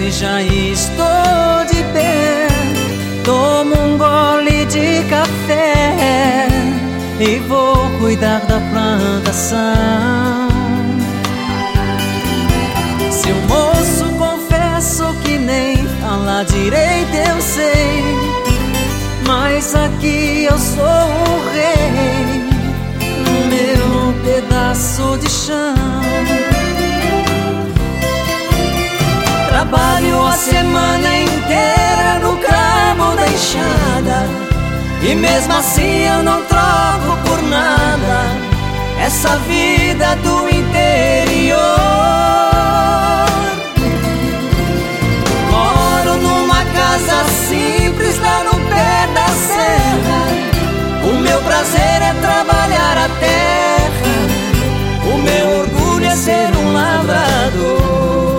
se já estou de pé, tomo um gole de café e vou cuidar da plantação. Seu moço, confesso que nem falar direito eu sei, mas aqui eu sou o rei, no meu pedaço de chão. Trabalho a semana inteira no cabo da enxada, e mesmo assim eu não troco por nada essa vida do interior. Moro numa casa simples lá no pé da serra, o meu prazer é trabalhar a terra, o meu orgulho é ser um lavrador.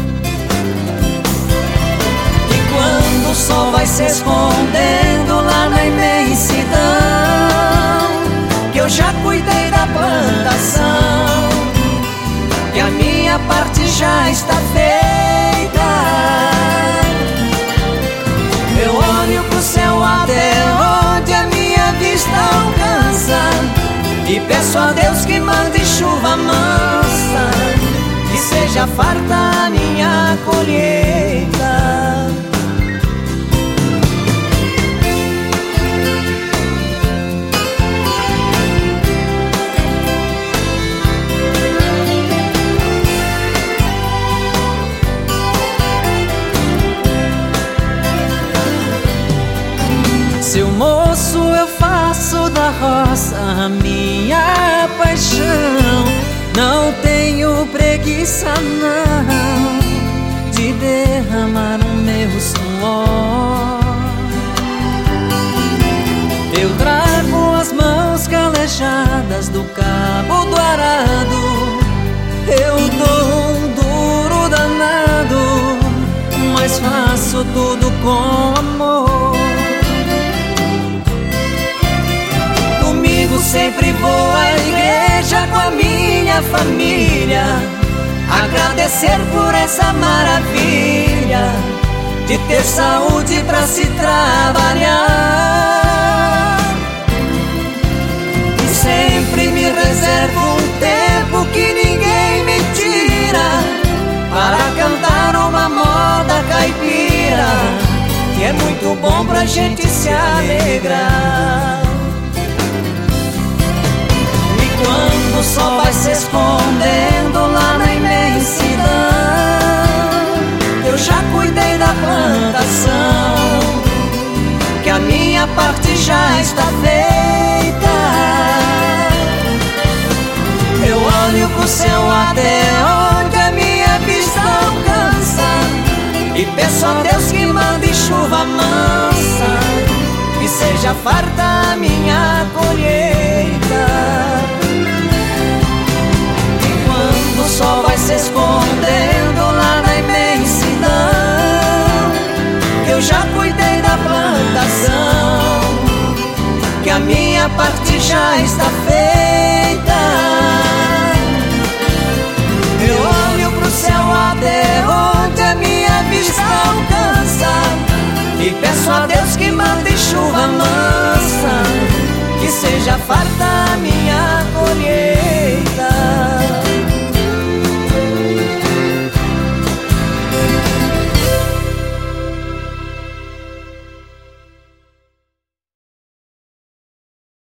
O sol vai se escondendo lá na imensidão, que eu já cuidei da plantação, que a minha parte já está feita. Eu olho pro céu até onde a minha vista alcança, e peço a Deus que mande chuva mansa, que seja farta a minha colheita. Seu moço, eu faço da roça a minha paixão, não tenho preguiça não de derramar o meu suor. Eu trago as mãos calejadas do cabo do arado, eu dou um duro danado, mas faço tudo com amor. Sempre vou à igreja com a minha família, agradecer por essa maravilha de ter saúde pra se trabalhar. E sempre me reservo um tempo que ninguém me tira, para cantar uma moda caipira, que é muito bom pra gente se alegrar. Quando o sol vai se escondendo lá na imensidão, eu já cuidei da plantação, que a minha parte já está feita. Eu olho pro céu até onde a minha vista alcança, e peço a Deus que mande chuva mansa, que seja farta a minha colheita. O sol vai se escondendo lá na imensidão, que eu já cuidei da plantação, que a minha parte já está feita. Eu olho pro céu até onde a minha vista alcança, e peço a Deus que mande chuva mansa, que seja farta a minha